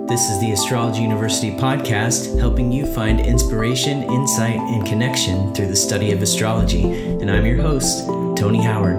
This is the Astrology University podcast, helping you find inspiration, insight, and connection through the study of astrology. And I'm your host, Tony Howard.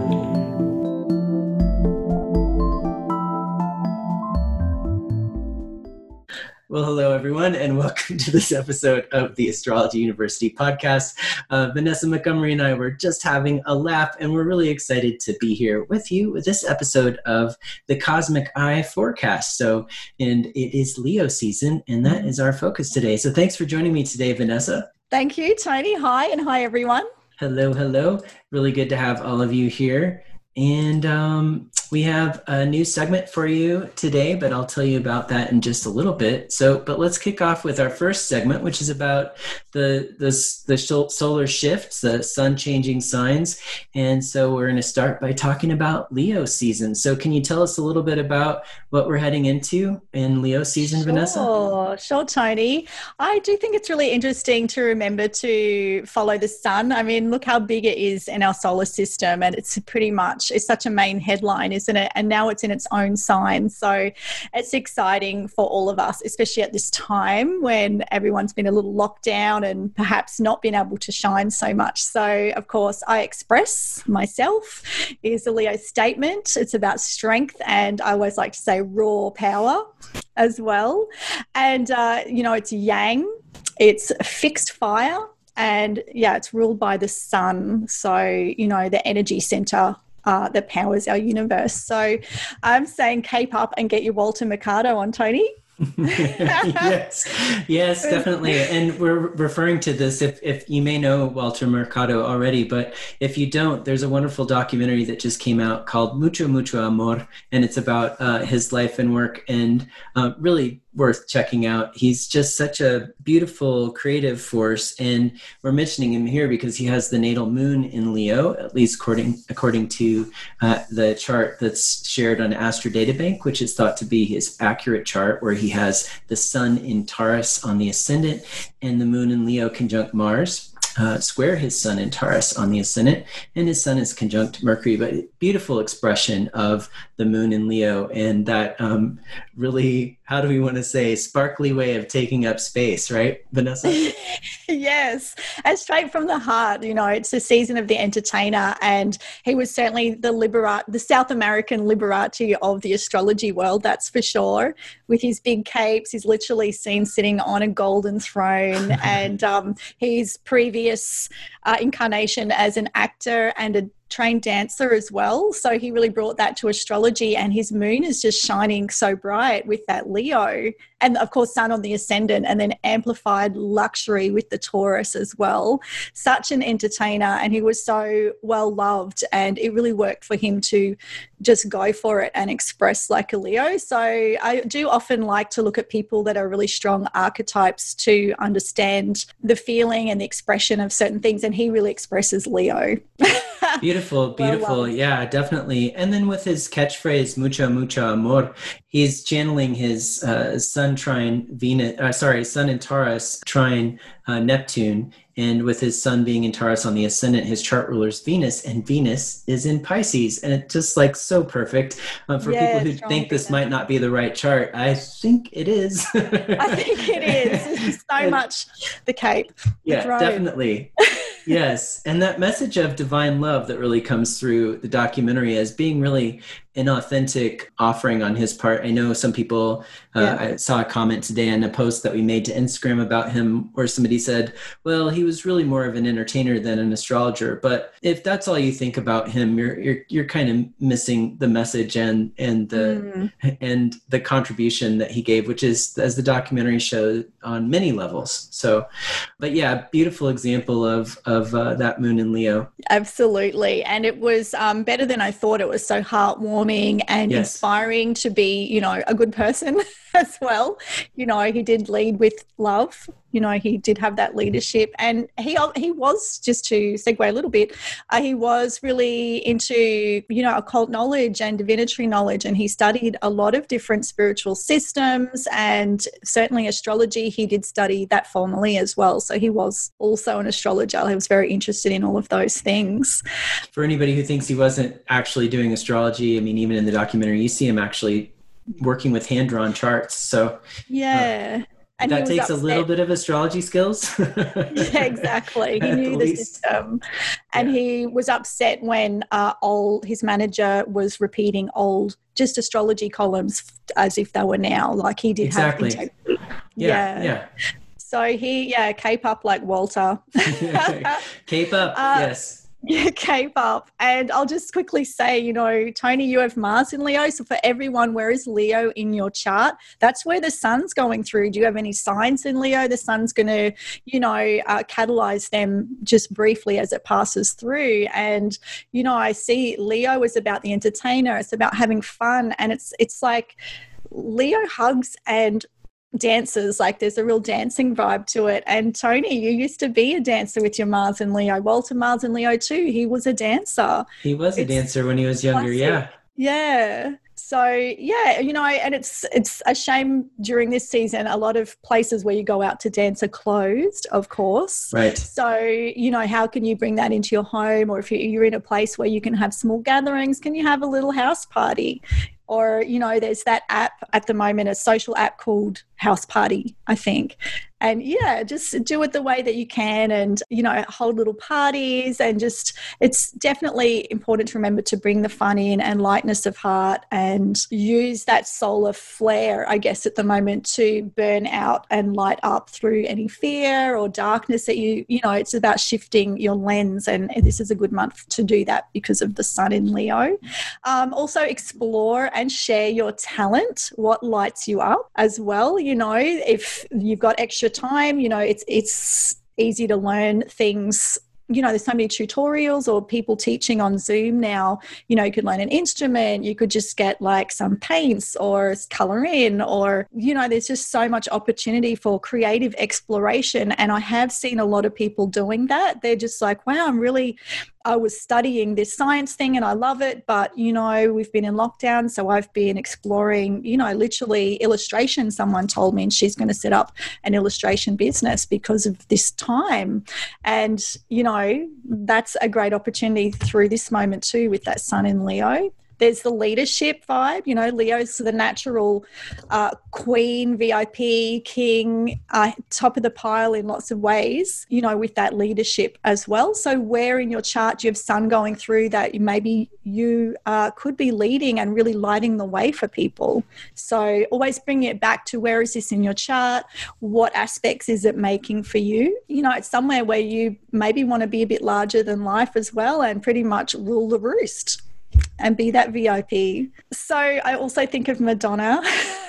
Well, hello, everyone, and welcome to this episode of the Astrology University podcast. Vanessa Montgomery and I were just having a laugh, and we're really excited to be here with you with this episode of the Cosmic Eye Forecast. And it is Leo season, and that is our focus today. So thanks for joining me today, Vanessa. Thank you, Tony. Hi, and hi, everyone. Hello, hello. Really good to have all of you here. And we have a new segment for you today, but I'll tell you about that in just a little bit. But let's kick off with our first segment, which is about the solar shifts, the sun changing signs. And so we're going to start by talking about Leo season. So can you tell us a little bit about what we're heading into in Leo season, Vanessa? Sure, Tony. I do think it's really interesting to remember to follow the sun. I mean, look how big it is in our solar system, and it's such a main headline, isn't it? And now it's in its own sign. So it's exciting for all of us, especially at this time when everyone's been a little locked down and perhaps not been able to shine so much. So, of course, I express myself is a Leo statement. It's about strength, and I always like to say raw power as well. And, it's yang, it's fixed fire, and it's ruled by the sun. So, the energy center that powers our universe. So I'm saying cape up and get your Walter Mercado on, Tony. yes, definitely. And we're referring to this, if you may know Walter Mercado already, but if you don't, there's a wonderful documentary that just came out called Mucho, Mucho Amor, and it's about his life and work, and really worth checking out. He's just such a beautiful creative force, and we're mentioning him here because he has the natal moon in Leo, at least according to the chart that's shared on Astro Databank, which is thought to be his accurate chart, where he has the sun in Taurus on the ascendant and the moon in Leo conjunct Mars. Square his sun in Taurus on the ascendant, and his sun is conjunct Mercury. But beautiful expression of the moon in Leo, and that really, how do we want to say, sparkly way of taking up space, right, Vanessa? Yes, and straight from the heart. It's the season of the entertainer, and he was certainly the South American Liberace of the astrology world, that's for sure. With his big capes, he's literally seen sitting on a golden throne, and his previous incarnation as an actor and a trained dancer as well. So he really brought that to astrology, and his moon is just shining so bright with that Leo. And of course, sun on the ascendant, and then amplified luxury with the Taurus as well. Such an entertainer, and he was so well loved, and it really worked for him to just go for it and express like a Leo. So I do often like to look at people that are really strong archetypes to understand the feeling and the expression of certain things, and he really expresses Leo. Beautiful. Well, yeah, definitely. And then with his catchphrase, mucho, mucho amor, he's channeling his sun in Taurus trine Neptune. And with his sun being in Taurus on the ascendant, his chart ruler is Venus, and Venus is in Pisces. And it's just like so perfect. For people who think this might not be the right chart, I think it is. I think it is. It's so much the cape. Yeah, definitely. Yes. And that message of divine love that really comes through the documentary as being really an authentic offering on his part. I know some people, I saw a comment today on a post that we made to Instagram about him where somebody said, well, he was really more of an entertainer than an astrologer. But if that's all you think about him, you're kind of missing the message and the contribution that he gave, which is, as the documentary showed, on many levels. So, but yeah, beautiful example of that moon in Leo. Absolutely. And it was better than I thought. It was so heartwarming and inspiring to be, a good person as well. He did lead with love. He did have that leadership, and he was, just to segue a little bit, he was really into, occult knowledge and divinatory knowledge, and he studied a lot of different spiritual systems, and certainly astrology. He did study that formally as well. So he was also an astrologer. He was very interested in all of those things. For anybody who thinks he wasn't actually doing astrology, I mean, even in the documentary, you see him actually working with hand-drawn charts. So yeah. And he that was takes a little upset. bit of astrology skills. Yeah, exactly. He At the knew the least. system, and Yeah, he was upset when his manager was repeating old just astrology columns as if they were now. Like he did have exactly. integrity. Yeah, Yeah. yeah. So cape up like Walter. Cape up, uh, yes. Yeah, cape up. And I'll just quickly say, Tony, you have Mars in Leo. So for everyone, where is Leo in your chart? That's where the sun's going through. Do you have any signs in Leo? The sun's going to, catalyze them just briefly as it passes through. And, I see Leo is about the entertainer. It's about having fun. And it's like Leo hugs and dancers, like there's a real dancing vibe to it. And Tony, you used to be a dancer with your Mars and Leo. Walter Mars and Leo too, he was a dancer. He was a dancer when he was younger. Classic. Yeah. So and it's a shame during this season a lot of places where you go out to dance are closed, of course. Right. So how can you bring that into your home, or if you're in a place where you can have small gatherings, can you have a little house party? Or, there's that app at the moment, a social app called House Party, I think. And just do it the way that you can and, hold little parties and it's definitely important to remember to bring the fun in and lightness of heart and use that solar flare, I guess, at the moment to burn out and light up through any fear or darkness that it's about shifting your lens. And this is a good month to do that because of the sun in Leo. Also explore and share your talent, what lights you up as well. If you've got extra time, it's easy to learn things. There's so many tutorials or people teaching on Zoom now. You could learn an instrument, you could just get like some paints or color in, or, there's just so much opportunity for creative exploration. And I have seen a lot of people doing that. They're just like, wow, I was studying this science thing and I love it, but, we've been in lockdown. So I've been exploring, literally illustration. Someone told me, and she's going to set up an illustration business because of this time. And, that's a great opportunity through this moment too, with that sun in Leo. There's the leadership vibe. Leo's the natural queen, VIP, king, top of the pile in lots of ways, with that leadership as well. So where in your chart do you have sun going through that maybe you could be leading and really lighting the way for people? So always bringing it back to where is this in your chart? What aspects is it making for you? It's somewhere where you maybe want to be a bit larger than life as well and pretty much rule the roost and be that VIP. So I also think of Madonna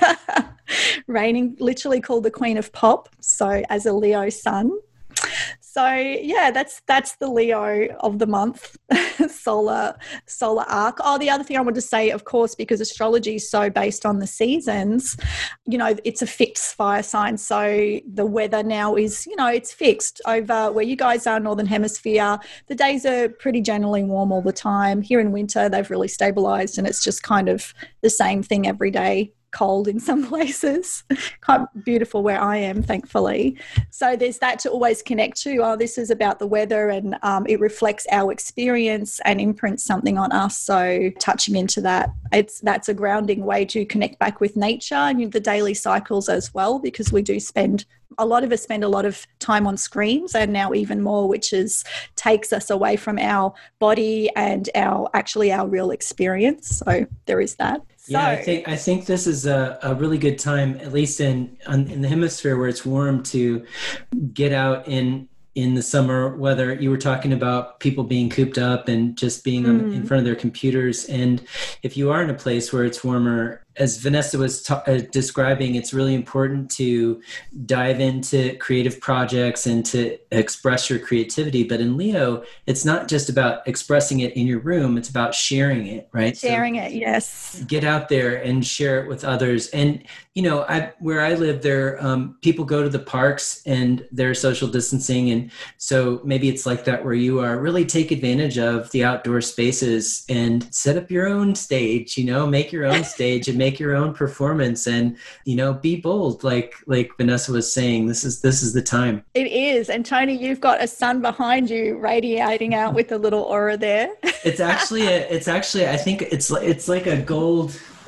reigning, literally called the Queen of Pop, so as a Leo sun. So that's the Leo of the month, solar arc. Oh, the other thing I want to say, of course, because astrology is so based on the seasons, it's a fixed fire sign. So the weather now is, it's fixed over where you guys are, Northern Hemisphere. The days are pretty generally warm all the time. Here in winter, they've really stabilized and it's just kind of the same thing every day. Cold in some places, quite beautiful where I am, thankfully. So there's that to always connect to. Oh, this is about the weather and it reflects our experience and imprints something on us. So touching into that, that's a grounding way to connect back with nature and the daily cycles as well, because a lot of us spend a lot of time on screens and now even more, which takes us away from our body and our real experience. So there is that. Yeah, I think this is a really good time, at least in the hemisphere where it's warm, to get out in the summer weather. You were talking about people being cooped up and just being in front of their computers. And if you are in a place where it's warmer, as Vanessa was describing, it's really important to dive into creative projects and to express your creativity. But in Leo, it's not just about expressing it in your room, it's about sharing it, right? Sharing it, yes. Get out there and share it with others. And, where I live there, people go to the parks and they're social distancing. And so maybe it's like that where you are. Really take advantage of the outdoor spaces and set up your own stage, make your own stage and make your own performance and, be bold. Like Vanessa was saying, this is the time. It is. And Tony, you've got a sun behind you radiating out with a little aura there. It's actually, I think it's like a gold,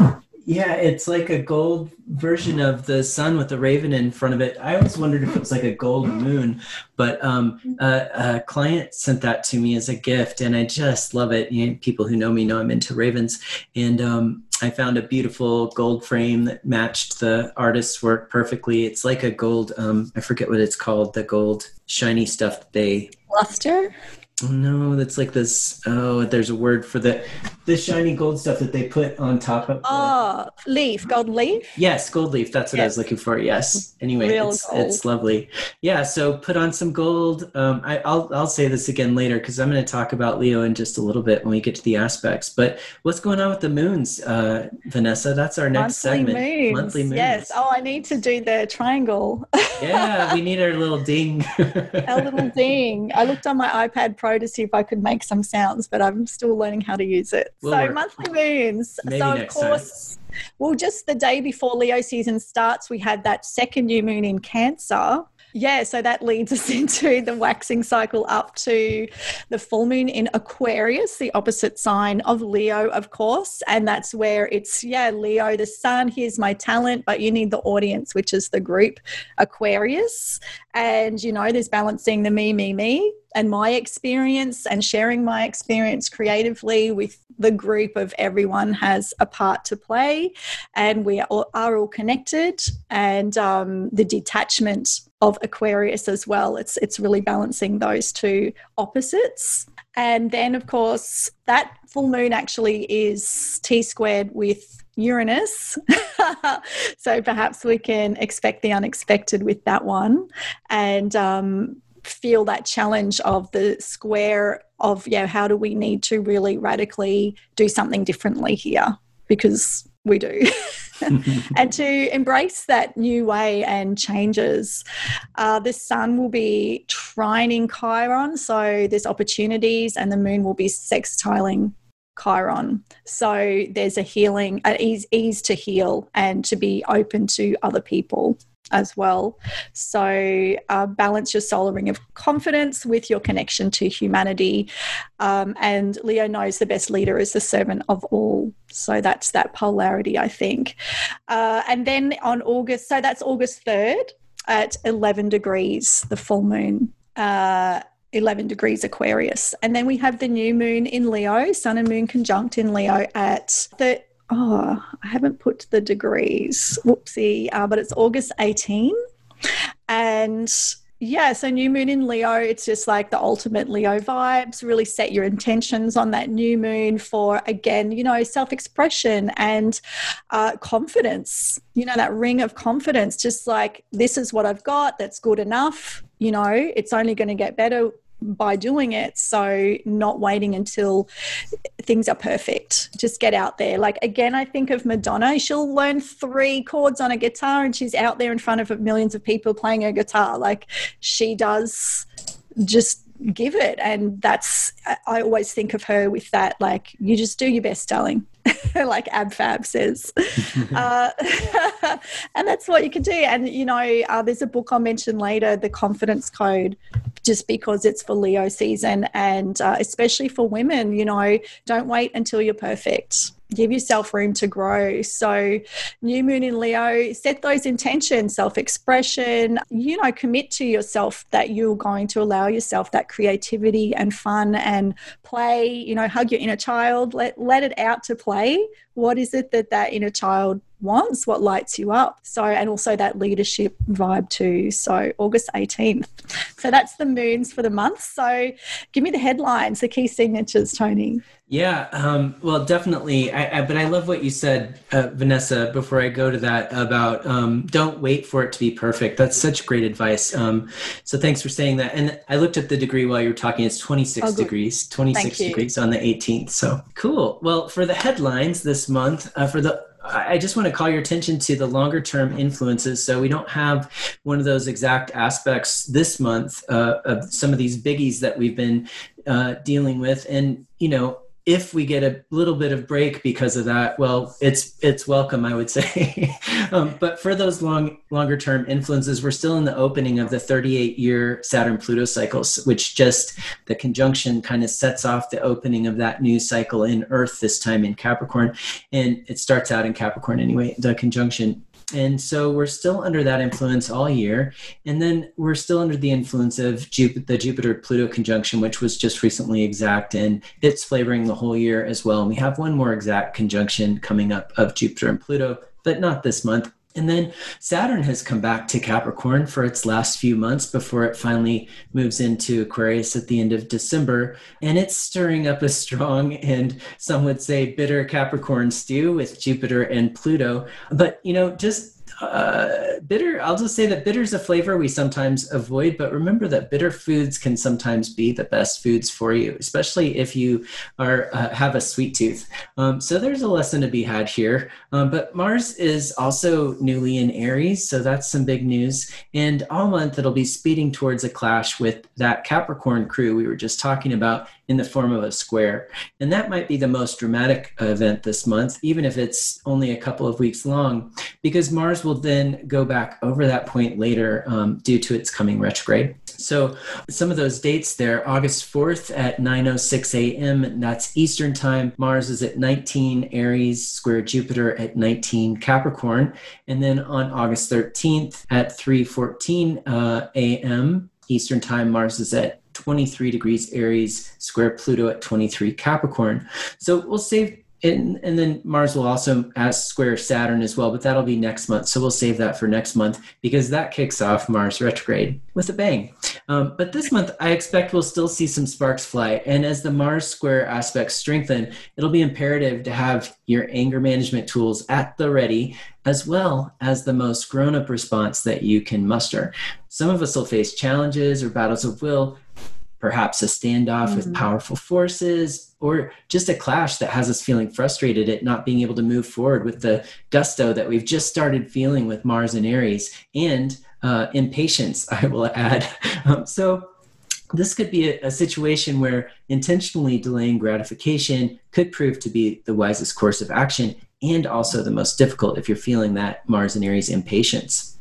Yeah, it's like a gold version of the sun with a raven in front of it. I always wondered if it was like a gold moon, but a client sent that to me as a gift, and I just love it. You know, people who know me know I'm into ravens, and I found a beautiful gold frame that matched the artist's work perfectly. It's like a gold, I forget what it's called, the gold shiny stuff that they... Luster? Oh, no, that's like this. Oh, there's a word for the shiny gold stuff that they put on top of. Leaf, gold leaf. Yes, gold leaf. That's what I was looking for. Yes. Anyway, Real it's lovely. Yeah. So put on some gold. I'll say this again later because I'm going to talk about Leo in just a little bit when we get to the aspects. But what's going on with the moons, Vanessa? That's our next segment. Monthly moons. Yes. Oh, I need to do the triangle. Yeah, we need our little ding. Our little ding. I looked on my iPad Pro to see if I could make some sounds, but I'm still learning how to use it. Monthly moons. Maybe so of next course, time. Well, just the day before Leo season starts, we had that second new moon in Cancer. Yeah, so that leads us into the waxing cycle up to the full moon in Aquarius, the opposite sign of Leo, of course. And that's where it's, Leo, the sun, here's my talent, but you need the audience, which is the group Aquarius. And, you know, there's balancing the me, and my experience and sharing my experience creatively with the group of everyone has a part to play. And we are all connected. And the detachment of Aquarius as well. It's really balancing those two opposites. And then, of course, that full moon actually is T-squared with Uranus. So perhaps we can expect the unexpected with that one and feel that challenge of the square of, how do we need to really radically do something differently here? Because we do. And to embrace that new way and changes. The sun will be trining Chiron, so there's opportunities, and the moon will be sextiling Chiron. So there's a healing, an ease to heal and to be open to other people as well. So balance your solar ring of confidence with your connection to humanity. And Leo knows the best leader is the servant of all. So that's that polarity, I think. And then on August, so that's August 3rd at 11 degrees, the full moon. 11 degrees Aquarius. And then we have the new moon in Leo, sun and moon conjunct in Leo at I haven't put the degrees. Whoopsie. But it's August 18. And so new moon in Leo, it's just like the ultimate Leo vibes. Really set your intentions on that new moon for, again, self-expression and confidence. That ring of confidence, just like, this is what I've got. That's good enough. It's only going to get better by doing it. So not waiting until things are perfect. Just get out there. Like, again, I think of Madonna. She'll learn 3 chords on a guitar and she's out there in front of millions of people playing her guitar. Like, she does just give it. And that's, I always think of her with that, like, you just do your best, darling. Like Ab Fab says. And that's what you can do. And, there's a book I'll mention later, The Confidence Code, just because it's for Leo season and especially for women, don't wait until you're perfect. Give yourself room to grow. So new moon in Leo, set those intentions, self-expression, commit to yourself that you're going to allow yourself that creativity and fun and play, hug your inner child, let it out to play. What is it that inner child wants? What lights you up? So, and also that leadership vibe too. So August 18th. So that's the moons for the month. So give me the headlines, the key signatures, Tony. Yeah, well, definitely. But I love what you said, Vanessa, before I go to that about don't wait for it to be perfect. That's such great advice. So thanks for saying that. And I looked at the degree while you were talking. It's 26 degrees, 26 degrees on the 18th. So cool. Well, for the headlines this month, I just want to call your attention to the longer term influences. So we don't have one of those exact aspects this month of some of these biggies that we've been dealing with. And, if we get a little bit of break because of that, well, it's welcome, I would say. But for those longer term influences, we're still in the opening of the 38-year Saturn-Pluto cycles, which just the conjunction kind of sets off the opening of that new cycle in Earth, this time in Capricorn. And it starts out in Capricorn anyway, the conjunction. And so we're still under that influence all year. And then we're still under the influence of the Jupiter-Pluto conjunction, which was just recently exact, and it's flavoring the whole year as well. And we have one more exact conjunction coming up of Jupiter and Pluto, but not this month. And then Saturn has come back to Capricorn for its last few months before it finally moves into Aquarius at the end of December. And it's stirring up a strong and some would say bitter Capricorn stew with Jupiter and Pluto. But, just bitter, I'll just say that bitter is a flavor we sometimes avoid, but remember that bitter foods can sometimes be the best foods for you, especially if you have a sweet tooth. So there's a lesson to be had here. But Mars is also newly in Aries, so that's some big news. And all month it'll be speeding towards a clash with that Capricorn crew we were just talking about in the form of a square. And that might be the most dramatic event this month, even if it's only a couple of weeks long, because Mars will then go back over that point later due to its coming retrograde. So some of those dates there, August 4th at 9:06 a.m., that's Eastern time. Mars is at 19 Aries, square Jupiter at 19 Capricorn. And then on August 13th at 3:14 a.m. Eastern time, Mars is at 23 degrees Aries, square Pluto at 23 Capricorn. So we'll save, and then Mars will also square Saturn as well, but that'll be next month. So we'll save that for next month because that kicks off Mars retrograde with a bang. But this month, I expect we'll still see some sparks fly. And as the Mars square aspects strengthen, it'll be imperative to have your anger management tools at the ready, as well as the most grown-up response that you can muster. Some of us will face challenges or battles of will, perhaps a standoff with powerful forces, or just a clash that has us feeling frustrated at not being able to move forward with the gusto that we've just started feeling with Mars and Aries, and impatience, I will add. So this could be a situation where intentionally delaying gratification could prove to be the wisest course of action, and also the most difficult if you're feeling that Mars and Aries impatience.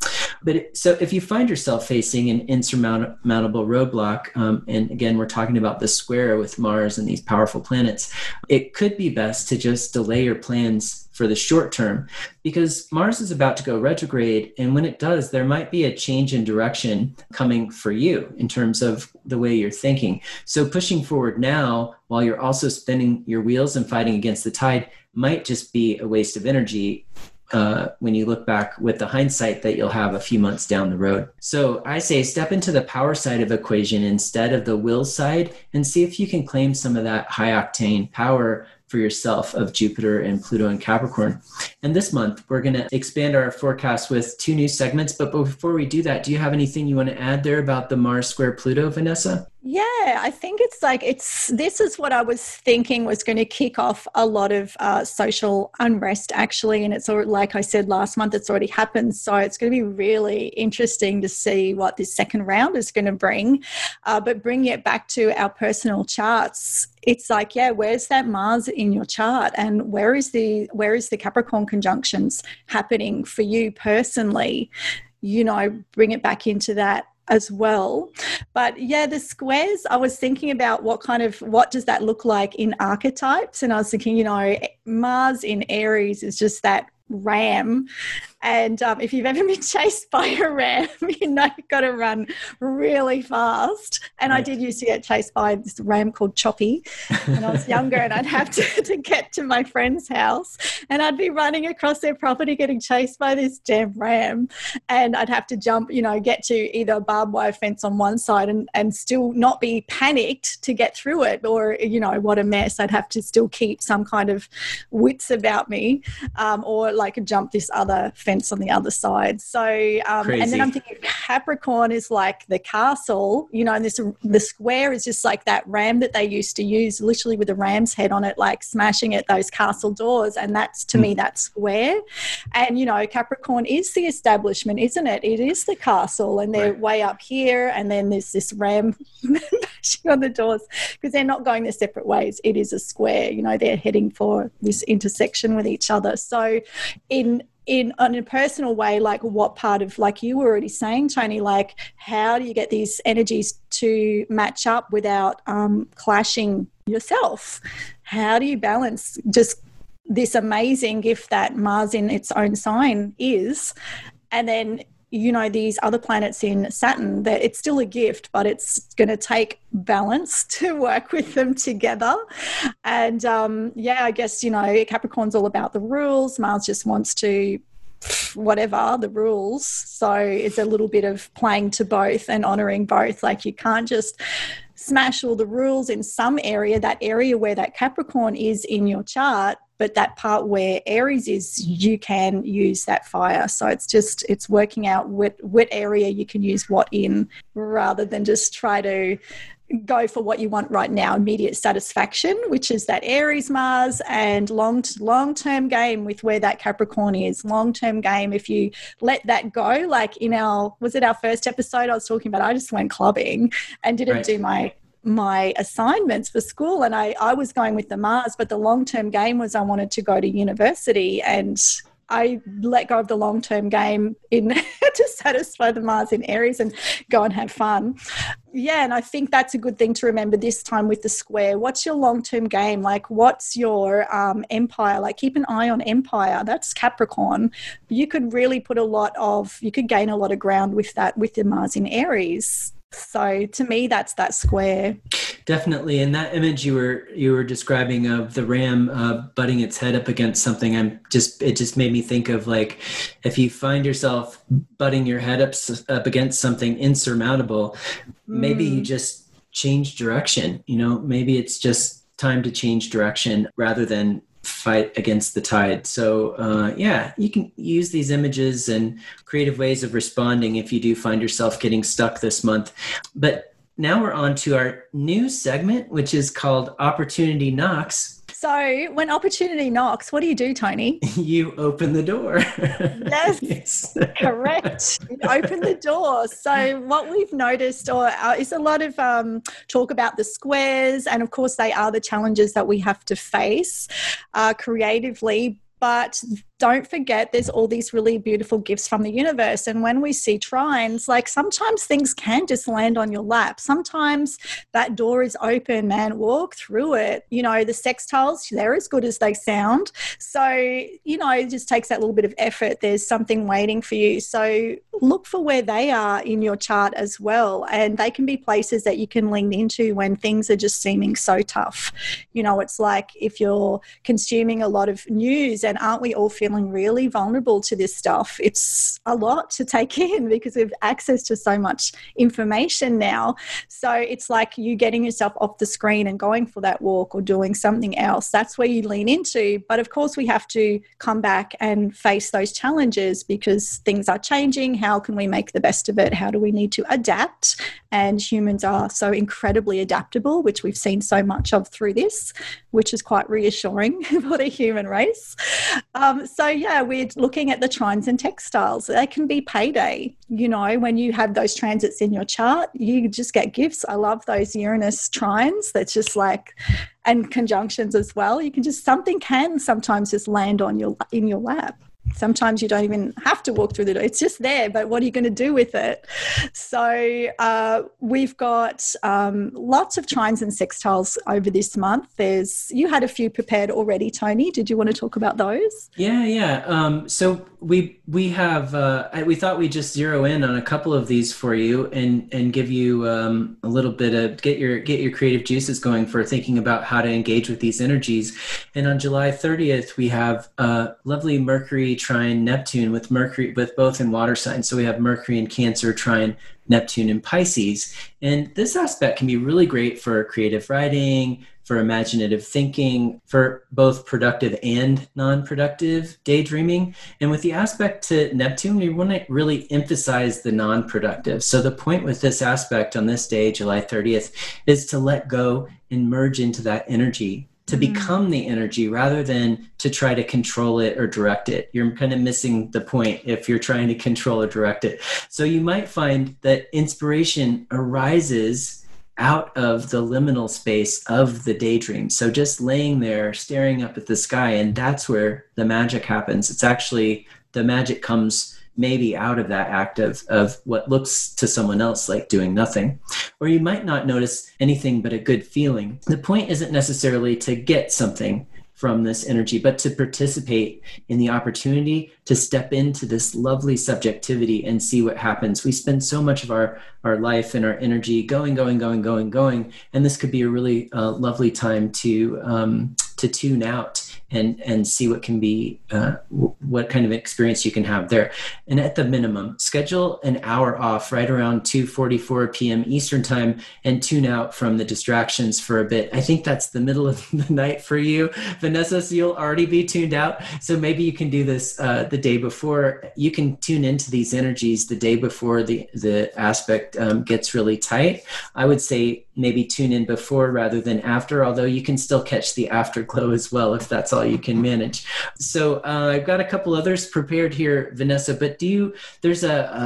So if you find yourself facing an insurmountable roadblock, and again, we're talking about the square with Mars and these powerful planets, it could be best to just delay your plans for the short term, because Mars is about to go retrograde. And when it does, there might be a change in direction coming for you in terms of the way you're thinking. So pushing forward now, while you're also spinning your wheels and fighting against the tide, might just be a waste of energy when you look back with the hindsight that you'll have a few months down the road. So I say step into the power side of the equation instead of the will side, and see if you can claim some of that high octane power for yourself of Jupiter and Pluto and Capricorn. And this month, we're going to expand our forecast with 2 new segments. But before we do that, do you have anything you want to add there about the Mars square Pluto, Vanessa? Yeah, I think this is what I was thinking was going to kick off a lot of social unrest, actually. And it's already, like I said last month, it's already happened. So it's going to be really interesting to see what this second round is going to bring. But bringing it back to our personal charts, it's like, yeah, where's that Mars in your chart? And where is the Capricorn conjunctions happening for you personally? Bring it back into that as well. But yeah, the squares, I was thinking about what does that look like in archetypes? And I was thinking, Mars in Aries is just that ram. And if you've ever been chased by a ram, you've got to run really fast. And I did used to get chased by this ram called Choppy when I was younger, and I'd have to get to my friend's house, and I'd be running across their property getting chased by this damn ram, and I'd have to jump, get to either a barbed wire fence on one side and still not be panicked to get through it, or, what a mess. I'd have to still keep some kind of wits about me, or like jump this other fence defense on the other side. So, and then I'm thinking Capricorn is like the castle, you know, and the square is just like that ram that they used to use, literally with a ram's head on it, like smashing at those castle doors. And that's, to me, that square. And, you know, Capricorn is the establishment, isn't it? It is the castle, and they're way up here, and then there's this ram bashing on the doors because they're not going their separate ways. It is a square, you know, they're heading for this intersection with each other. So in a personal way, like what part of, like you were already saying, Tony, like how do you get these energies to match up without clashing yourself? How do you balance just this amazing gift that Mars in its own sign is, and then, you know, these other planets in Saturn, that it's still a gift, but it's going to take balance to work with them together. And I guess, you know, Capricorn's all about the rules. Mars just wants to whatever the rules. So it's a little bit of playing to both and honoring both. Like you can't just smash all the rules in some area, that area where that Capricorn is in your chart, but that part where Aries is, you can use that fire. So it's working out what area you can use what in, rather than just try to go for what you want right now, immediate satisfaction, which is that Aries Mars, and long-term game with where that Capricorn is. Long-term game, if you let that go, like in our first episode I was talking about, I just went clubbing and didn't do my assignments for school, and I was going with the Mars, but the long-term game was I wanted to go to university, and I let go of the long-term game to satisfy the Mars in Aries and go and have fun. Yeah, and I think that's a good thing to remember this time with the square. What's your long-term game? Like, what's your empire? Like, keep an eye on empire. That's Capricorn. You could really you could gain a lot of ground with that, with the Mars in Aries. So to me, that's that square. Definitely. And that image you were describing of the ram butting its head up against something, it just made me think of, like, if you find yourself butting your head up against something insurmountable, maybe you just change direction. You know, maybe it's just time to change direction rather than fight against the tide. So you can use these images and creative ways of responding if you do find yourself getting stuck this month. But now we're on to our new segment, which is called Opportunity Knocks. So when opportunity knocks, what do you do, Tony? You open the door. Yes. Correct. You open the door. So what we've noticed is a lot of talk about the squares, and of course they are the challenges that we have to face creatively. But don't forget, there's all these really beautiful gifts from the universe. And when we see trines, like sometimes things can just land on your lap. Sometimes that door is open, man, walk through it. You know, the sextiles, they're as good as they sound. So, you know, it just takes that little bit of effort. There's something waiting for you. So look for where they are in your chart as well. And they can be places that you can lean into when things are just seeming so tough. You know, it's like if you're consuming a lot of news, and aren't we all feeling really vulnerable to this stuff? It's a lot to take in because we have access to so much information now. So it's like you getting yourself off the screen and going for that walk or doing something else. That's where you lean into. But of course, we have to come back and face those challenges because things are changing. How can we make the best of it? How do we need to adapt? And humans are so incredibly adaptable, which we've seen so much of through this, which is quite reassuring for the human race. We're looking at the trines and textiles. They can be payday. You know, when you have those transits in your chart, you just get gifts. I love those Uranus trines. That's just like, and conjunctions as well. You can just, something can sometimes just land in your lap. Sometimes you don't even have to walk through the door. It's just there, but what are you going to do with it? So we've got lots of trines and sextiles over this month. You had a few prepared already, Tony. Did you want to talk about those? Yeah. So we have, we thought we'd just zero in on a couple of these for you and give you a little bit of, get your creative juices going for thinking about how to engage with these energies. And on July 30th, we have lovely Mercury trine Neptune with both in water signs. So we have Mercury in Cancer trine Neptune in Pisces. And this aspect can be really great for creative writing, for imaginative thinking, for both productive and non-productive daydreaming. And with the aspect to Neptune, we want to really emphasize the non-productive. So the point with this aspect on this day, July 30th, is to let go and merge into that energy, to become the energy rather than to try to control it or direct it. You're kind of missing the point if you're trying to control or direct it. So you might find that inspiration arises out of the liminal space of the daydream. So just laying there, staring up at the sky, and that's where the magic happens. It's actually, the magic comes maybe out of that act of what looks to someone else like doing nothing. Or you might not notice anything but a good feeling. The point isn't necessarily to get something from this energy, but to participate in the opportunity to step into this lovely subjectivity and see what happens. We spend so much of our life and our energy going. And this could be a really lovely time to tune out and see what can be, what kind of experience you can have there. And at the minimum, schedule an hour off right around 2:44 p.m. Eastern time and tune out from the distractions for a bit. I think that's the middle of the night for you, Vanessa, so you'll already be tuned out. So maybe you can do this the day before. You can tune into these energies the day before the aspect gets really tight. I would say maybe tune in before rather than after, although you can still catch the afterglow as well if that's all you can manage. So I've got a couple others prepared here, Vanessa, but there's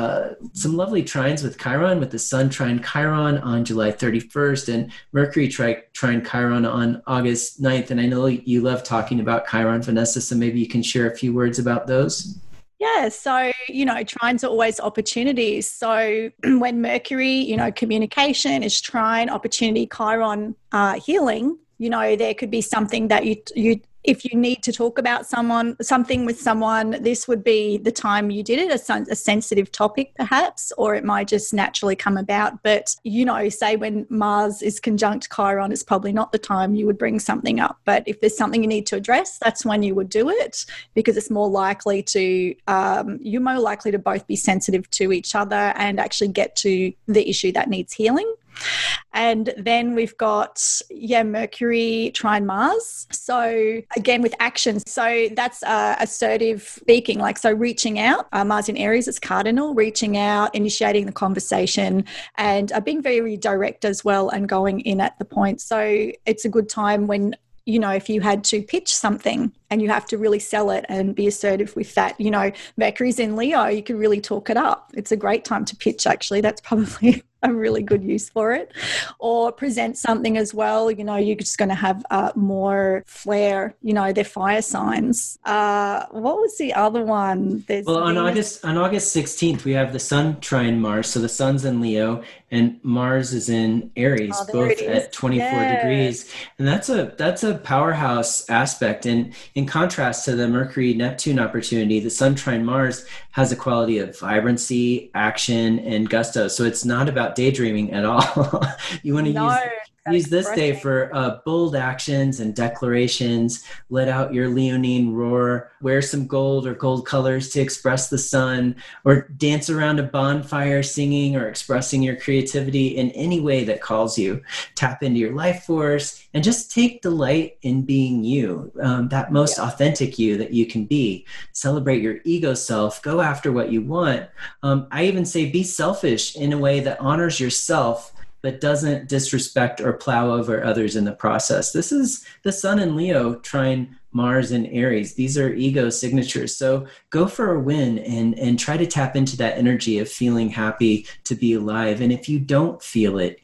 some lovely trines with Chiron, with the Sun trine Chiron on July 31st and Mercury trine Chiron on August 9th. And I know you love talking about Chiron, Vanessa, so maybe you can share a few words about those. Yeah, so, trines are always opportunities. So when Mercury, communication is trine, opportunity, Chiron, healing, there could be something that you if you need to talk about something with someone, this would be the time you did it, a sensitive topic perhaps, or it might just naturally come about. But, say when Mars is conjunct Chiron, it's probably not the time you would bring something up. But if there's something you need to address, that's when you would do it, because it's more likely to, you're more likely to both be sensitive to each other and actually get to the issue that needs healing. And then we've got, Mercury trine Mars. So again, with action. So that's assertive speaking, so reaching out. Mars in Aries, it's cardinal, reaching out, initiating the conversation, and being very direct as well and going in at the point. So it's a good time when, if you had to pitch something and you have to really sell it and be assertive with that, Mercury's in Leo, you can really talk it up. It's a great time to pitch, actually. That's probably a really good use for it. Or present something as well, you're just going to have more flair, they're fire signs. What was the other one? On August 16th, we have the Sun trine Mars. So the Sun's in Leo and Mars is in Aries, both at 24 degrees. And that's a powerhouse aspect. And in contrast to the Mercury-Neptune opportunity, the Sun trine Mars has a quality of vibrancy, action, and gusto. So it's not about daydreaming at all. You want to use this day for bold actions and declarations. Let out your leonine roar. Wear some gold or gold colors to express the sun, or dance around a bonfire singing or expressing your creativity in any way that calls you. Tap into your life force and just take delight in being you, that most authentic you that you can be. Celebrate your ego self. Go after what you want. I even say be selfish in a way that honors yourself, but doesn't disrespect or plow over others in the process. This is the Sun in Leo trine Mars in Aries. These are ego signatures. So go for a win and try to tap into that energy of feeling happy to be alive. And if you don't feel it,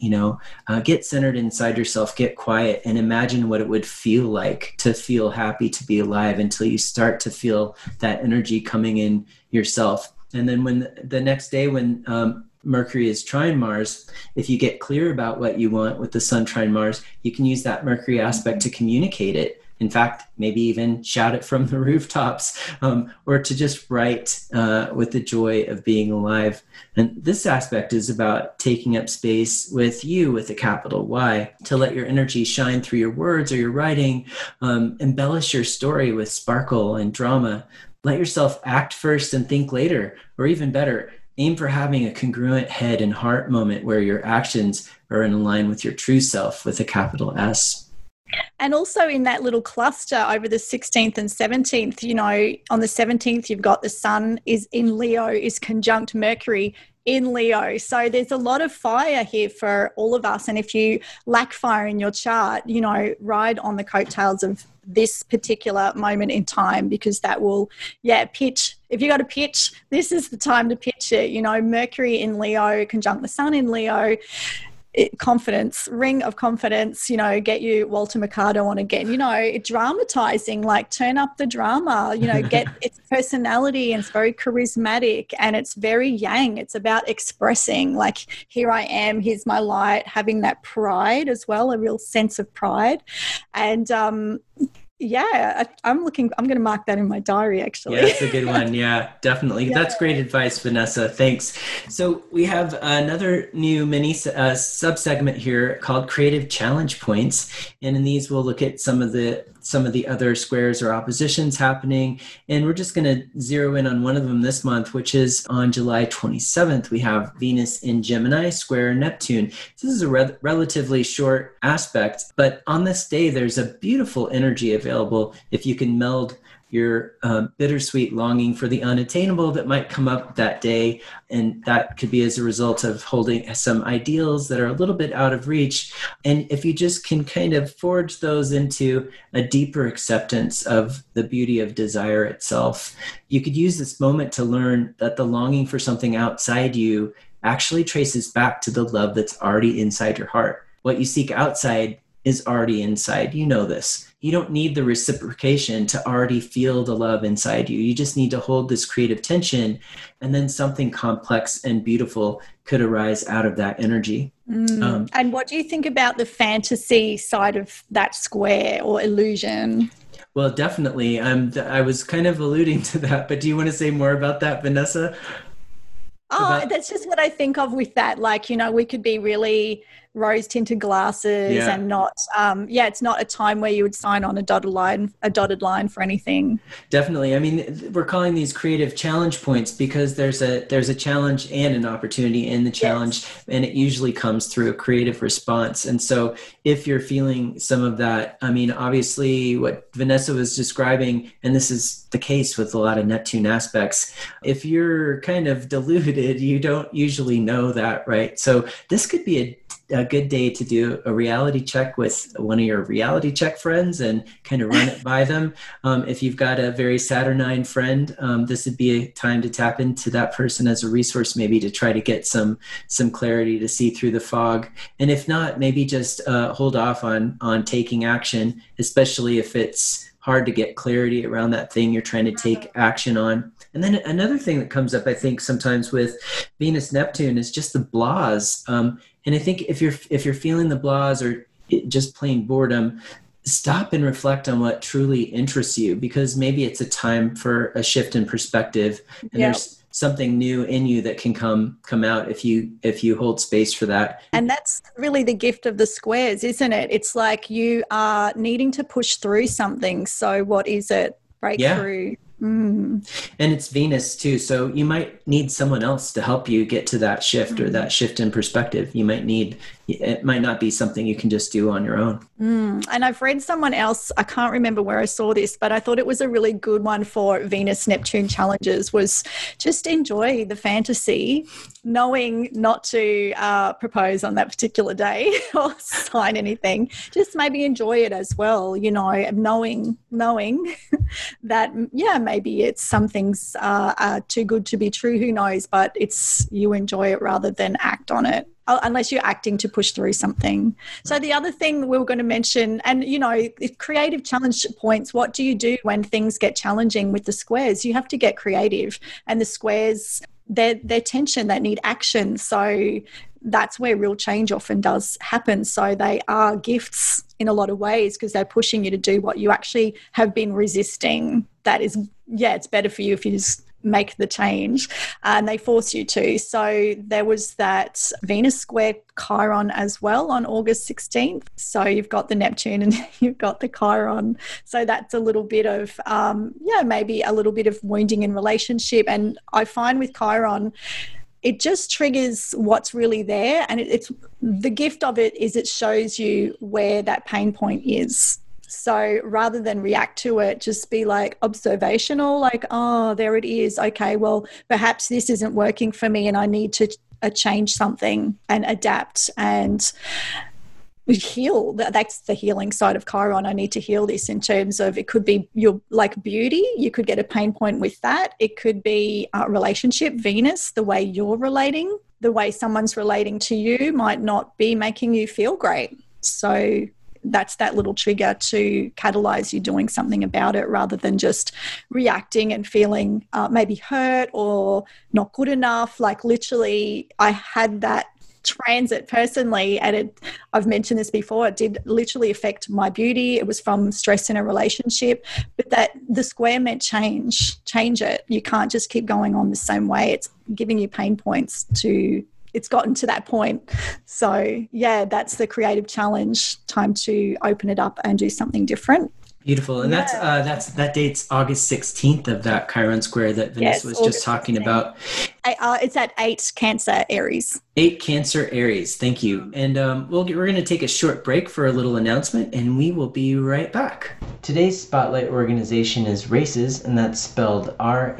get centered inside yourself, get quiet, and imagine what it would feel like to feel happy to be alive until you start to feel that energy coming in yourself. And then when the next day, when Mercury is trine Mars, if you get clear about what you want with the Sun trine Mars, you can use that Mercury aspect to communicate it. In fact, maybe even shout it from the rooftops, or to just write with the joy of being alive. And this aspect is about taking up space with you, with a capital Y, to let your energy shine through your words or your writing, embellish your story with sparkle and drama. Let yourself act first and think later, or even better, aim for having a congruent head and heart moment where your actions are in line with your true self with a capital S. And also in that little cluster over the 16th and 17th, you know, on the 17th, you've got the sun is in Leo, is conjunct Mercury in Leo. So there's a lot of fire here for all of us. And if you lack fire in your chart, you know, ride on the coattails of this particular moment in time, because that will, pitch. If you got to pitch, this is the time to pitch it. You know, Mercury in Leo, conjunct the sun in Leo. Confidence, ring of confidence, you know, get you Walter Mercado on again, you know, dramatizing, like turn up the drama, you know, get its personality, and it's very charismatic and it's very yang. It's about expressing, like, here I am, here's my light, having that pride as well, a real sense of pride. And I'm going to mark that in my diary, actually. Yeah, that's a good one. Yeah, definitely. Yeah. That's great advice, Vanessa. Thanks. So we have another new mini sub-segment here called Creative Challenge Points. And in these, we'll look at some of the other squares or oppositions happening. And we're just going to zero in on one of them this month, which is on July 27th. We have Venus in Gemini square Neptune. This is a relatively short aspect, but on this day, there's a beautiful energy available if you can meld your bittersweet longing for the unattainable that might come up that day. And that could be as a result of holding some ideals that are a little bit out of reach. And if you just can kind of forge those into a deeper acceptance of the beauty of desire itself, you could use this moment to learn that the longing for something outside you actually traces back to the love that's already inside your heart. What you seek outside is already inside. You know this. You don't need the reciprocation to already feel the love inside you. You just need to hold this creative tension, and then something complex and beautiful could arise out of that energy. And what do you think about the fantasy side of that square or illusion? Well, definitely. I was kind of alluding to that, but do you want to say more about that, Vanessa? That's just what I think of with that. Like, you know, we could be really rose-tinted glasses and not, it's not a time where you would sign on a dotted line for anything. Definitely. I mean, we're calling these creative challenge points because there's a challenge and an opportunity in the challenge, and it usually comes through a creative response. And so if you're feeling some of that, I mean, obviously what Vanessa was describing, and this is the case with a lot of Neptune aspects, if you're kind of deluded, you don't usually know that, right? So this could be a good day to do a reality check with one of your reality check friends and kind of run it by them. If you've got a very Saturnine friend, this would be a time to tap into that person as a resource, maybe to try to get some clarity to see through the fog. And if not, maybe just hold off on taking action, especially if it's hard to get clarity around that thing you're trying to take action on. And then another thing that comes up, I think, sometimes with Venus Neptune is just the blahs. And I think if you're feeling the blahs or just plain boredom, stop and reflect on what truly interests you, because maybe it's a time for a shift in perspective, and there's something new in you that can come out if you hold space for that. And that's really the gift of the squares, isn't it? It's like you are needing to push through something. So what is it? Breakthrough. And it's Venus too, so you might need someone else to help you get to that shift or that shift in perspective. It might not be something you can just do on your own. And I've read someone else, I can't remember where I saw this, but I thought it was a really good one for Venus Neptune challenges, was just enjoy the fantasy, knowing not to propose on that particular day or sign anything. Just maybe enjoy it as well, you know, knowing that, maybe it's some things are too good to be true, who knows, but it's you enjoy it rather than act on it, unless you're acting to push through something. So the other thing we were going to mention, and, you know, creative challenge points, what do you do when things get challenging with the squares? You have to get creative, and the squares, they're tension, they need action. So that's where real change often does happen. So they are gifts in a lot of ways, because they're pushing you to do what you actually have been resisting. That is, it's better for you if you just make the change, and they force you to. So there was that Venus square Chiron as well on August 16th. So you've got the Neptune and you've got the Chiron. So that's a little bit of, maybe a little bit of wounding in relationship. And I find with Chiron, it just triggers what's really there. And it's the gift of it is it shows you where that pain point is. So rather than react to it, just be like observational, like, oh, there it is. Okay, well, perhaps this isn't working for me and I need to change something and adapt and heal. That's the healing side of Chiron. I need to heal this in terms of, it could be your like beauty. You could get a pain point with that. It could be a relationship, Venus, the way you're relating, the way someone's relating to you might not be making you feel great. So that's that little trigger to catalyze you doing something about it rather than just reacting and feeling maybe hurt or not good enough. Like literally, I had that transit personally, and I've mentioned this before, it did literally affect my beauty. It was from stress in a relationship, but that the square meant change it. You can't just keep going on the same way. It's giving you pain points to, it's gotten to that point. So yeah, that's the creative challenge, time to open it up and do something different. Beautiful. And that dates August 16th of that Chiron square that Vanessa was just talking about. It's at 8 Cancer Aries. 8 Cancer Aries. Thank you. And we're going to take a short break for a little announcement, and we will be right back. Today's spotlight organization is RAICES, and that's spelled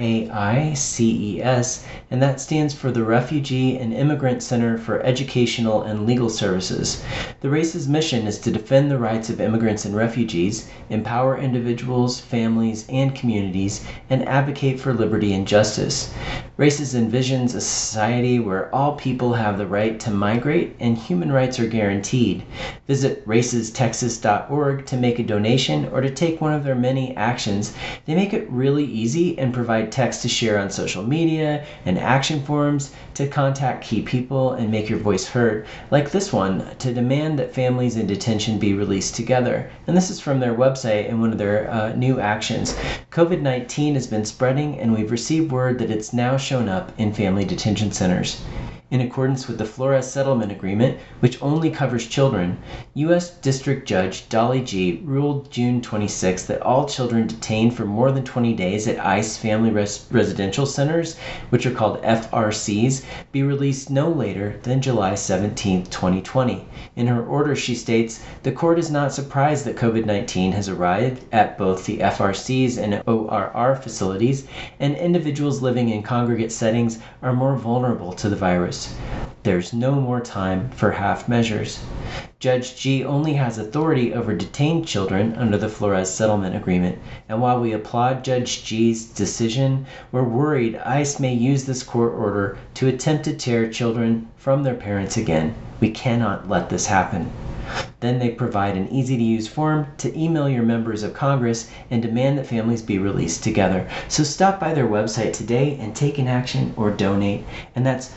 RAICES, and that stands for the Refugee and Immigrant Center for Educational and Legal Services. The RAICES mission is to defend the rights of immigrants and refugees, empower individuals, families, and communities, and advocate for liberty and justice. RAICES envisions a society where all people have the right to migrate and human rights are guaranteed. Visit racestexas.org to make a donation or to take one of their many actions. They make it really easy and provide text to share on social media and action forums to contact key people and make your voice heard, like this one, to demand that families in detention be released together. And this is from their website and one of their new actions. COVID-19 has been spreading, and we've received word that it's now shown up in family detention centers. In accordance with the Flores Settlement Agreement, which only covers children, U.S. District Judge Dolly G. ruled June 26 that all children detained for more than 20 days at ICE Family Residential Centers, which are called FRCs, be released no later than July 17, 2020. In her order, she states, "The court is not surprised that COVID-19 has arrived at both the FRCs and ORR facilities, and individuals living in congregate settings are more vulnerable to the virus. There's no more time for half measures." Judge G only has authority over detained children under the Flores Settlement Agreement, and while we applaud Judge G's decision, we're worried ICE may use this court order to attempt to tear children from their parents again. We cannot let this happen. Then they provide an easy-to-use form to email your members of Congress and demand that families be released together. So stop by their website today and take an action or donate. And that's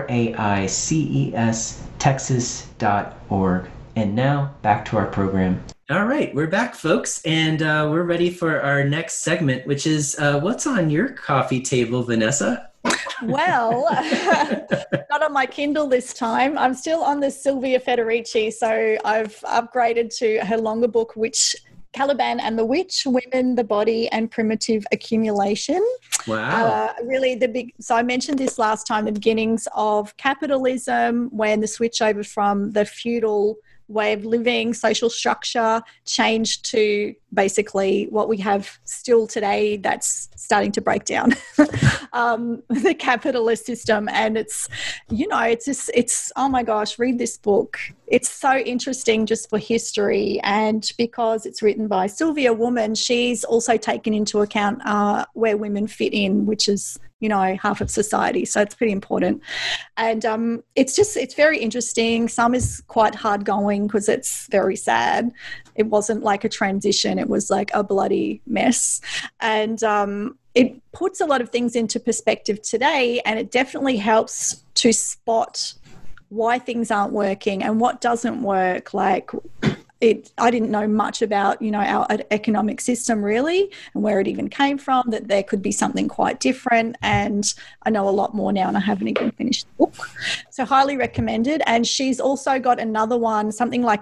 RAICES Texas.org. And now, back to our program. All right, we're back, folks, and we're ready for our next segment, which is what's on your coffee table, Vanessa? Well, not on my Kindle this time. I'm still on the Sylvia Federici, so I've upgraded to her longer book, which Caliban and the Witch, Women, the Body, and Primitive Accumulation. Wow. Really so I mentioned this last time, the beginnings of capitalism, when the switch over from the feudal way of living, social structure, changed to basically what we have still today that's starting to break down, the capitalist system. And it's oh my gosh, read this book. It's so interesting just for history, and because it's written by Sylvia Woman, she's also taken into account where women fit in, which is half of society. So it's pretty important. And it's very interesting. Some is quite hard going because it's very sad. It wasn't like a transition. It was like a bloody mess. And it puts a lot of things into perspective today, and it definitely helps to spot why things aren't working and what doesn't work. Like, I didn't know much about, our economic system really, and where it even came from, that there could be something quite different. And I know a lot more now, and I haven't even finished the book. So highly recommended. And she's also got another one, something like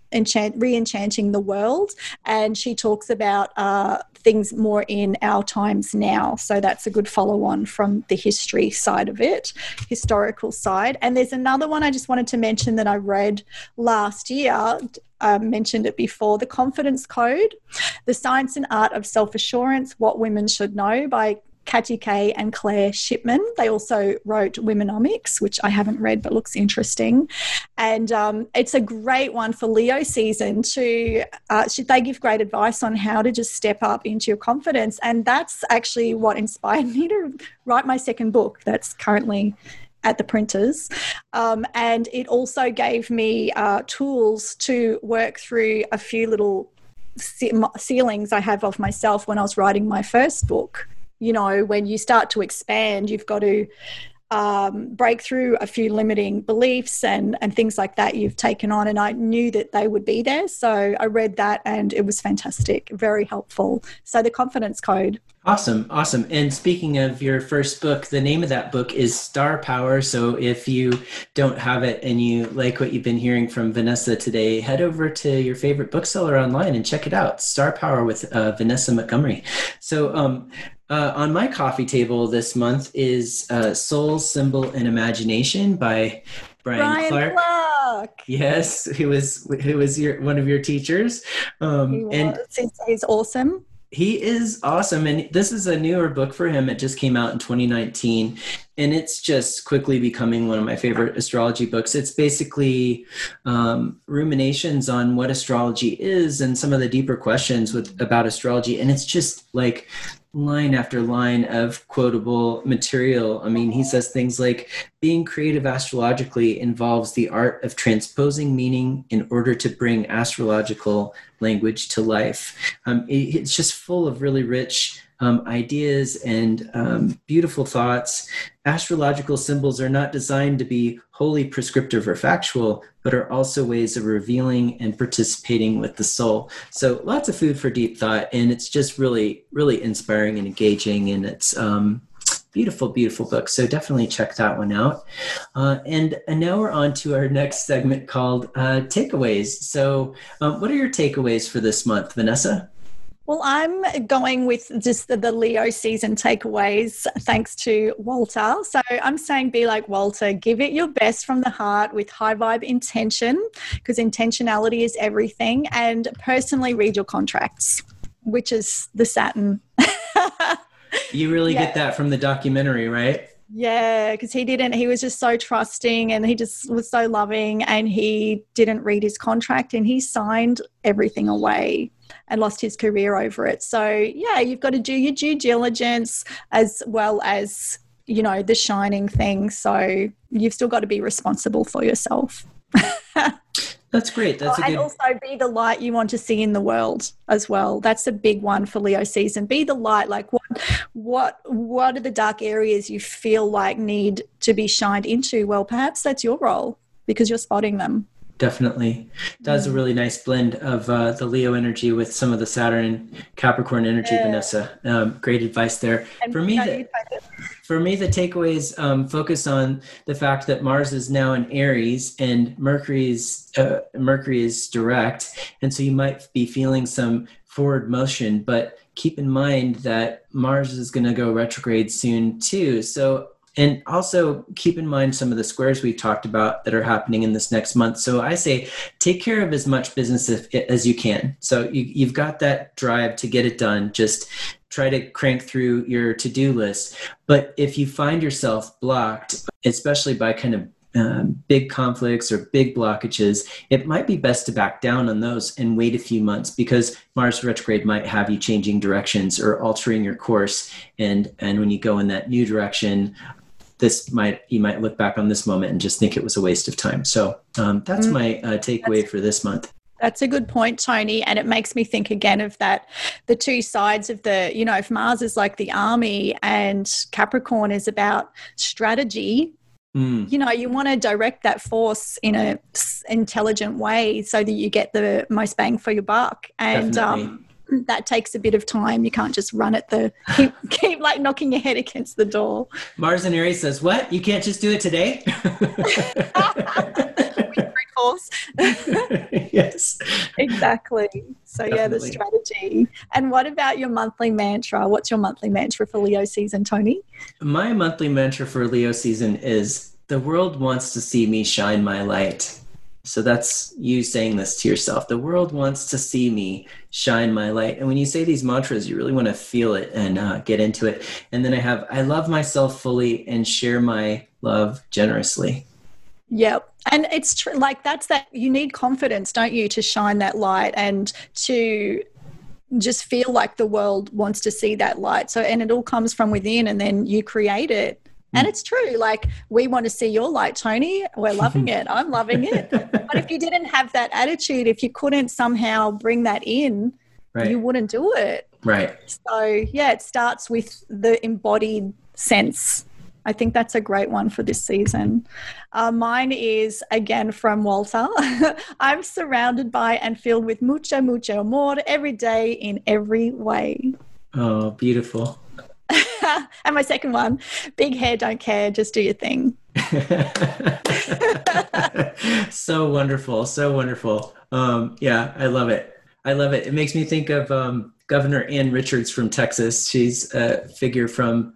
re-enchanting the world, and she talks about things more in our times now. So that's a good follow-on from the history side of it, historical side. And there's another one I just wanted to mention that I read last year. I mentioned it before, The Confidence Code, The Science and Art of Self-Assurance, What Women Should Know, by Katty Kay and Claire Shipman. They also wrote Womenomics, which I haven't read but looks interesting. And it's a great one for Leo season to, they give great advice on how to just step up into your confidence. And that's actually what inspired me to write my second book that's currently at the printers. And it also gave me tools to work through a few little ceilings I have of myself when I was writing my first book. You know, when you start to expand, you've got to break through a few limiting beliefs and things like that you've taken on. And I knew that they would be there. So I read that and it was fantastic, very helpful. So The Confidence Code. Awesome. And speaking of your first book, the name of that book is Star Power. So if you don't have it and you like what you've been hearing from Vanessa today, head over to your favorite bookseller online and check it out. Star Power with Vanessa Montgomery. So on my coffee table this month is Soul, Symbol, and Imagination by Brian Clark. Yes, he was one of your teachers. He's awesome. He is awesome. And this is a newer book for him. It just came out in 2019. And it's just quickly becoming one of my favorite astrology books. It's basically ruminations on what astrology is and some of the deeper questions about astrology. And it's just like line after line of quotable material. I mean, he says things like, being creative astrologically involves the art of transposing meaning in order to bring astrological language to life. It's just full of really rich ideas and beautiful thoughts. Astrological symbols are not designed to be wholly prescriptive or factual, but are also ways of revealing and participating with the soul. So lots of food for deep thought, and it's just really, really inspiring and engaging, and it's beautiful, beautiful book. So definitely check that one out. And now we're on to our next segment called Takeaways. So what are your takeaways for this month, Vanessa? Well, I'm going with just the Leo season takeaways, thanks to Walter. So I'm saying be like Walter, give it your best from the heart with high vibe intention, because intentionality is everything. And personally read your contracts, which is the Saturn. You really get that from the documentary, right? Yeah, because he was just so trusting and he just was so loving, and he didn't read his contract and he signed everything away and lost his career over it. So yeah, you've got to do your due diligence as well as, you know, the shining thing. So you've still got to be responsible for yourself. That's great. And also be the light you want to see in the world as well. That's a big one for Leo season. Be the light. Like what are the dark areas you feel like need to be shined into? Well, perhaps that's your role because you're spotting them. Definitely. That's a really nice blend of the Leo energy with some of the Saturn Capricorn energy, Vanessa. Great advice there. And for me, the takeaways focus on the fact that Mars is now in Aries and Mercury is direct. And so you might be feeling some forward motion, but keep in mind that Mars is going to go retrograde soon too. And also keep in mind some of the squares we talked about that are happening in this next month. So I say take care of as much business as you can. So you've got that drive to get it done. Just try to crank through your to-do list. But if you find yourself blocked, especially by kind of big conflicts or big blockages, it might be best to back down on those and wait a few months, because Mars retrograde might have you changing directions or altering your course. And when you go in that new direction, you might look back on this moment and just think it was a waste of time. So that's my takeaway for this month. That's a good point, Tony. And it makes me think again of the two sides of if Mars is like the army and Capricorn is about strategy, you want to direct that force in a intelligent way so that you get the most bang for your buck. And that takes a bit of time. You can't just run at keep like knocking your head against the door. Mars in Aries says, what? You can't just do it today? We brute course. Yes. Exactly. So yeah, the Definitely. strategy. And what about your monthly mantra? What's your monthly mantra for Leo season, Tony? My monthly mantra for Leo season is the world wants to see me shine my light. So that's you saying this to yourself. The world wants to see me shine my light. And when you say these mantras, you really want to feel it and get into it. And then I love myself fully and share my love generously. Yep. And it's true. Like that's that you need confidence, don't you, to shine that light and to just feel like the world wants to see that light. So, and it all comes from within and then you create it. And it's true. Like we want to see your light, Tony. We're loving it. I'm loving it. But if you didn't have that attitude, if you couldn't somehow bring that in, Right. you wouldn't do it. Right. So yeah, it starts with the embodied sense. I think that's a great one for this season. Mine is, again, from Walter. I'm surrounded by and filled with mucho, mucho amor every day in every way. Oh, beautiful. And my second one, big hair, don't care, just do your thing. So wonderful. So wonderful. Yeah, I love it. I love it. It makes me think of Governor Ann Richards from Texas. She's a figure from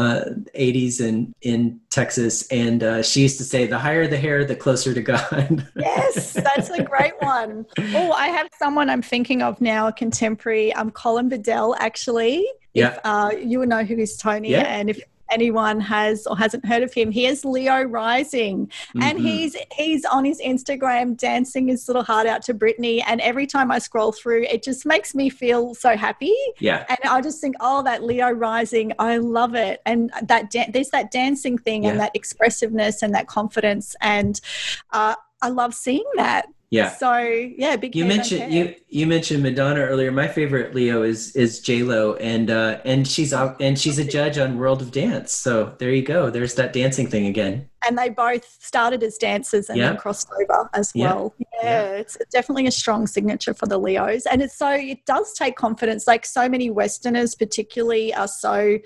80s in Texas. And she used to say, the higher the hair, the closer to God. Yes, that's a great one. Oh, I have someone I'm thinking of now, a contemporary, Colin Bedell, actually. Yeah. If you would know who is Tony, Yeah. and if anyone has or hasn't heard of him, he is Leo rising, and he's on his Instagram dancing his little heart out to Britney, and every time I scroll through, it just makes me feel so happy. Yeah. And I just think, oh, that Leo rising, I love it. And that there's that dancing thing and that expressiveness and that confidence, and I love seeing that. Yeah. So yeah, big. You mentioned Madonna earlier. My favorite Leo is J-Lo, and she's a judge on World of Dance. So there you go. There's that dancing thing again. And they both started as dancers and then crossed over as well. Yeah, it's definitely a strong signature for the Leos, and it does take confidence. Like so many Westerners, particularly, are so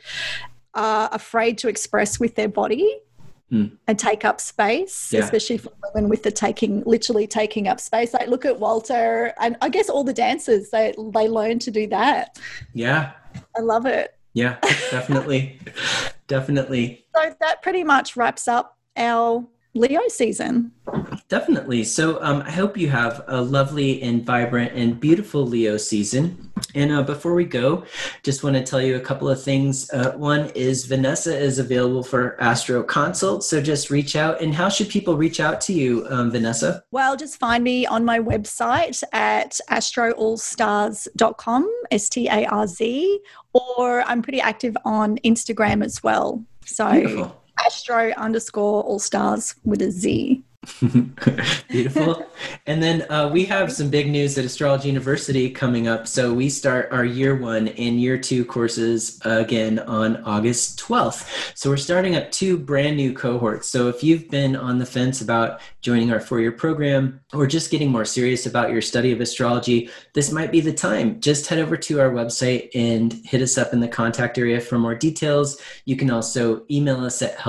afraid to express with their body. And take up space, especially for women with the literally taking up space. Like look at Walter, and I guess all the dancers, they learn to do that. Yeah. I love it. Yeah, definitely. Definitely. So that pretty much wraps up our Leo season. Definitely. So I hope you have a lovely and vibrant and beautiful Leo season. And before we go, just want to tell you a couple of things. One is Vanessa is available for Astro Consult. So just reach out. And how should people reach out to you, Vanessa? Well, just find me on my website at astroallstars.com, STARZ, or I'm pretty active on Instagram as well. So Beautiful. Astro_All_Stars with a Z. Beautiful. And then we have some big news at Astrology University coming up. So we start our year 1 and year 2 courses again on August 12th. So we're starting up 2 brand new cohorts. So if you've been on the fence about joining our 4-year program or just getting more serious about your study of astrology, this might be the time. Just head over to our website and hit us up in the contact area for more details. You can also email us at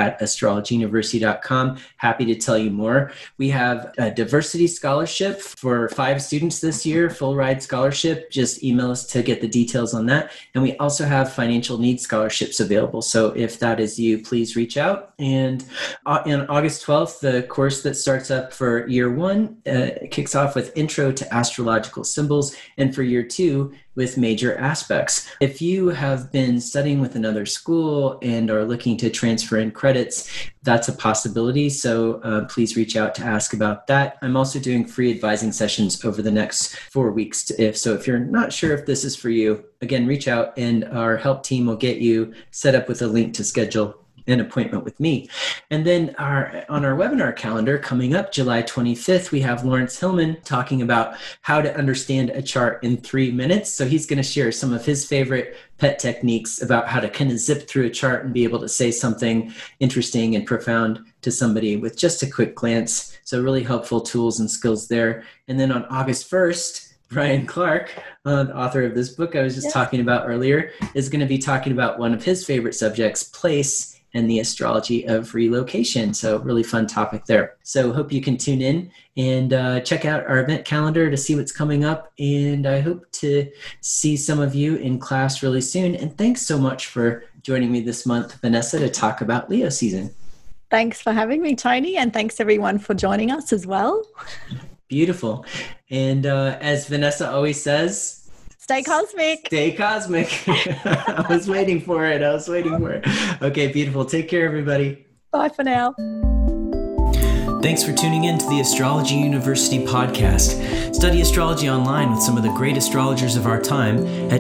help@astrologyuniversity.com. Happy to tell you more. We have a diversity scholarship for 5 students this year, full ride scholarship. Just email us to get the details on that. And we also have financial needs scholarships available. So if that is you, please reach out. And on August 12th, the course that starts up for year 1 kicks off with Intro to Astrological Symbols, and for year 2 with Major Aspects. If you have been studying with another school and are looking to transfer in credits, that's a possibility. So please reach out to ask about that. I'm also doing free advising sessions over the next 4 weeks. So if you're not sure if this is for you, again, reach out and our help team will get you set up with a link to schedule an appointment with me. And then on our webinar calendar coming up July 25th, we have Lawrence Hillman talking about how to understand a chart in 3 minutes. So he's going to share some of his favorite pet techniques about how to kind of zip through a chart and be able to say something interesting and profound to somebody with just a quick glance. So really helpful tools and skills there. And then on August 1st, Brian Clark, the author of this book I was just talking about earlier, is going to be talking about one of his favorite subjects, place and the astrology of relocation. So really fun topic there. So hope you can tune in and check out our event calendar to see what's coming up. And I hope to see some of you in class really soon. And thanks so much for joining me this month, Vanessa, to talk about Leo season. Thanks for having me, Tony. And thanks everyone for joining us as well. Beautiful. And as Vanessa always says, stay cosmic. Stay cosmic. I was waiting for it. Okay, beautiful. Take care, everybody. Bye for now. Thanks for tuning in to the Astrology University podcast. Study astrology online with some of the great astrologers of our time at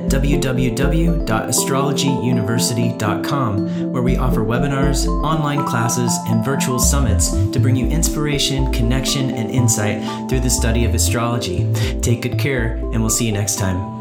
www.astrologyuniversity.com, where we offer webinars, online classes, and virtual summits to bring you inspiration, connection, and insight through the study of astrology. Take good care, and we'll see you next time.